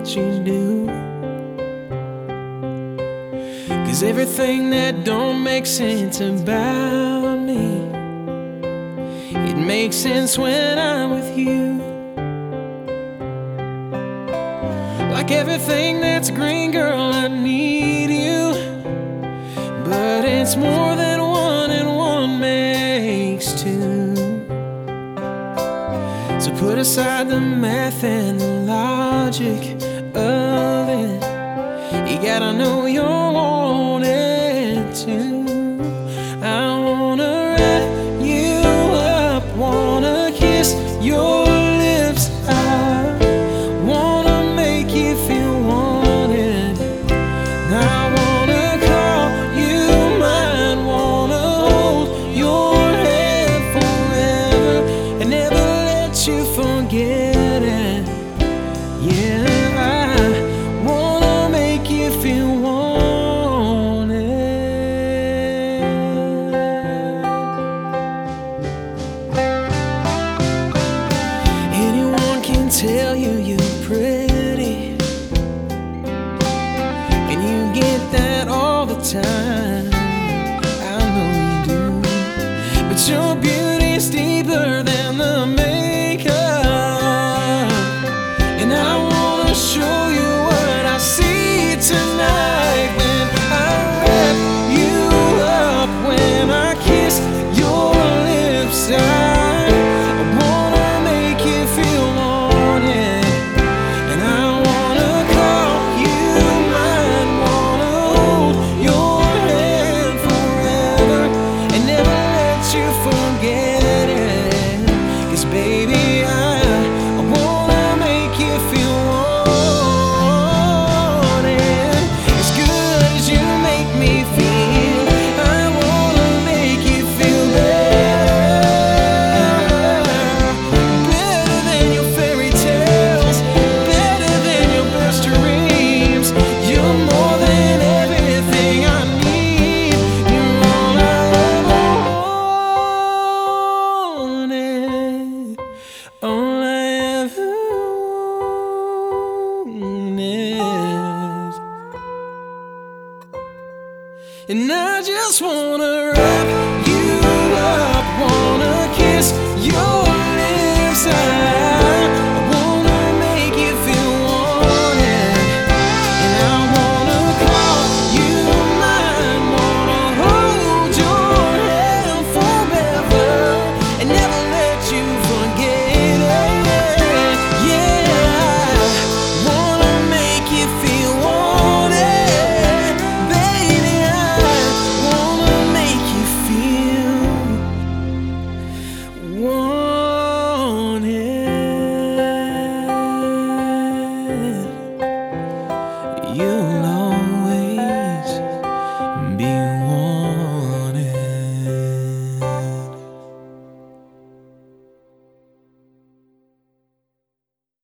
what you do. 'Cause everything that don't make sense about me, it makes sense when I'm with you. Like everything that's green, girl, I need you. But it's more than one, and one makes two. So put aside the math and the logic of it. You gotta know you're wanted to. I wanna wrap you up, wanna kiss your lips. I wanna make you feel wanted. I wanna call you mine, wanna hold your hand forever and never let you forget it. Yeah, I wanna make you feel wanted. Anyone can tell you you're pretty, and you get that all the time. I know you do. But your beauty's deeper than the makeup, and I wanna show you what I see tonight when I wrap you up, when I kiss your lips. I wanna make you feel wanted, and I wanna call you mine, wanna hold your hand forever and never let you forget it. 'Cause baby, I wanna make you feel wanted. As good as you make me feel, I wanna make you feel better. Better than your fairy tales, better than your best dreams. You're more than everything I need. You're all I ever wanted, all I ever wanted. And I just wanna wrap you up, wanna kiss your lips. I wanna make you feel wanted, and I wanna call you mine, wanna hold your hand forever and never let you forget it. Yeah, I wanna make you feel wanted, baby. I wanna make you feel wanted. You know